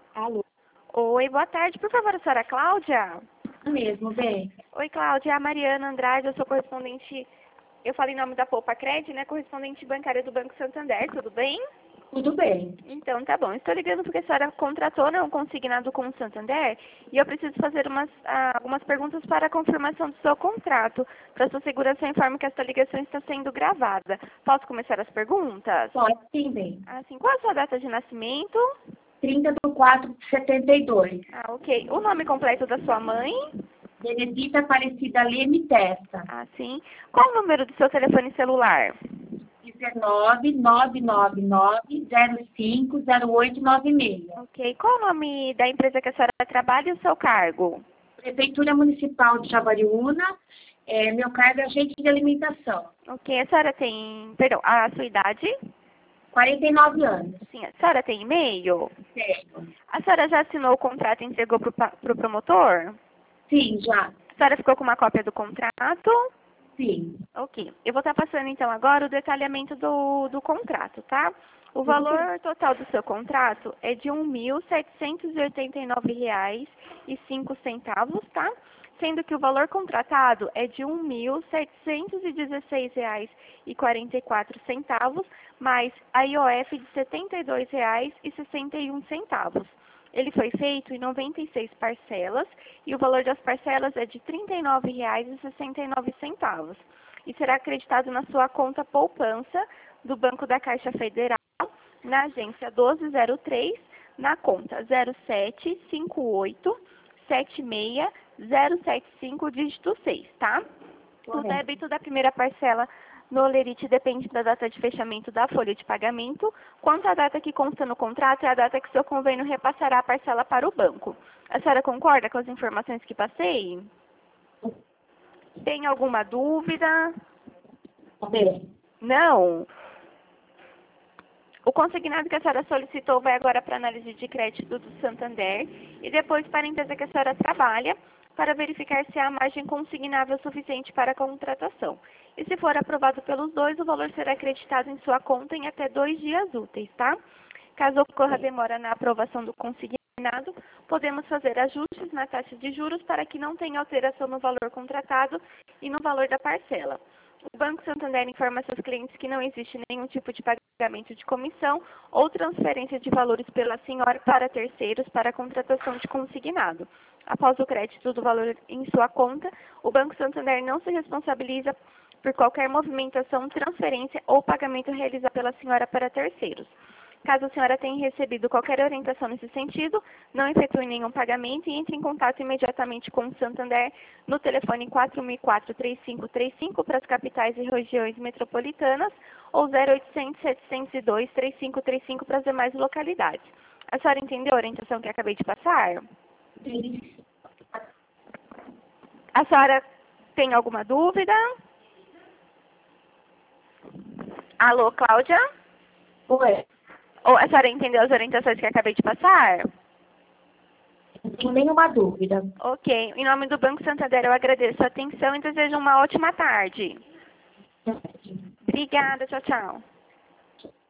Alô, Oi, boa tarde. Por favor, a senhora Cláudia? mesmo, bem. Oi, Cláudia. É a Mariana Andrade, eu sou correspondente, eu falo em nome da Poupa Cred, né? Correspondente bancária do Banco Santander, tudo bem? Tudo bem. Então, tá bom. Estou ligando porque a senhora contratou, né, um consignado com o Santander e eu preciso fazer algumas perguntas para a confirmação do seu contrato. Para sua segurança, eu informo que esta ligação está sendo gravada. Posso começar as perguntas? Pode sim, bem. Assim, qual é a sua data de nascimento? 30/4/72. Ah, ok. O nome completo da sua mãe? Benedita Aparecida Leme Testa. Ah, sim. Qual o número do seu telefone celular? 19 999050896. Ok. Qual o nome da empresa que a senhora trabalha e o seu cargo? Prefeitura Municipal de Jaguariúna. Meu cargo é agente de alimentação. Ok. A senhora tem, perdão, a sua idade? 49 anos. Sim. A senhora tem e-mail? Certo. A senhora já assinou o contrato e entregou para o promotor? Sim, já. A senhora ficou com uma cópia do contrato? Sim. Ok. Eu vou estar passando então agora o detalhamento do contrato, tá? O Tudo bem. valor total do seu contrato é de R$ 1.789,05, tá? Sendo que o valor contratado é de R$ 1.716,44, mais a IOF de R$ 72,61. Ele foi feito em 96 parcelas e o valor das parcelas é de R$ 39,69 e será acreditado na sua conta poupança do Banco da Caixa Federal, na agência 1203, na conta 075876075, dígito 6, tá? O Correto. débito da primeira parcela no Olerite depende da data de fechamento da folha de pagamento. Quanto à data que consta no contrato, é a data que seu convênio repassará a parcela para o banco. A senhora concorda com as informações que passei? Tem alguma dúvida? Bem. Não. O consignado que a senhora solicitou vai agora para análise de crédito do Santander e depois para a empresa que a senhora trabalha para verificar se há margem consignável suficiente para a contratação. E se for aprovado pelos dois, o valor será acreditado em sua conta em até 2 dias úteis, tá? Caso ocorra demora na aprovação do consignado, podemos fazer ajustes na taxa de juros para que não tenha alteração no valor contratado e no valor da parcela. O Banco Santander informa seus clientes que não existe nenhum tipo de pagamento de comissão ou transferência de valores pela senhora para terceiros para a contratação de consignado. Após o crédito do valor em sua conta, o Banco Santander não se responsabiliza por qualquer movimentação, transferência ou pagamento realizado pela senhora para terceiros. Caso a senhora tenha recebido qualquer orientação nesse sentido, não efetue nenhum pagamento e entre em contato imediatamente com o Santander no telefone 4004-3535 para as capitais e regiões metropolitanas ou 0800-702-3535 para as demais localidades. A senhora entendeu a orientação que acabei de passar? Sim. A senhora tem alguma dúvida? Alô, Cláudia? Oi. Ou a senhora entendeu as orientações que acabei de passar? Não tenho nenhuma dúvida. Ok. Em nome do Banco Santander, eu agradeço a atenção e desejo uma ótima tarde. Obrigada. Tchau, tchau.